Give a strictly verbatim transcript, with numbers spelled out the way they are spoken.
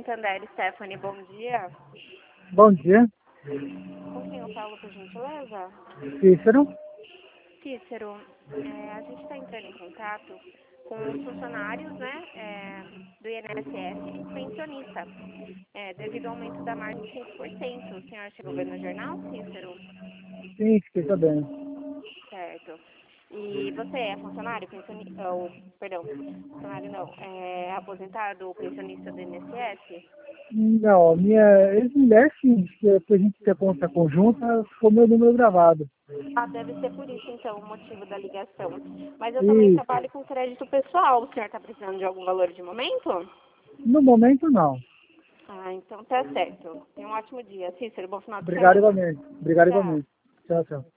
Santander, Stephanie, bom dia. Bom dia, Com quem eu falo, por gentileza? Cícero. Cícero, é, a gente está entrando em contato com os funcionários, né, é, do I N S S e pensionista, é, devido ao aumento da margem de cinco por cento. O senhor chegou a ver no jornal, Cícero? Sim, fiquei sabendo. Certo. E você é funcionário, pensionista, ou, perdão, funcionário não, é aposentado ou pensionista do I N S S? Não, a minha ex-mulher, sim, que pra gente ter conta conjunta, ficou meu número gravado. Ah, deve ser por isso, então, o motivo da ligação. Mas eu também Isso. trabalho com crédito pessoal. O senhor está precisando de algum valor de momento? No momento, não. Ah, então tá certo. Tenha um ótimo dia. Cícero, bom final de Obrigado semana. igualmente. Obrigado Tchau. igualmente. Tchau, tchau.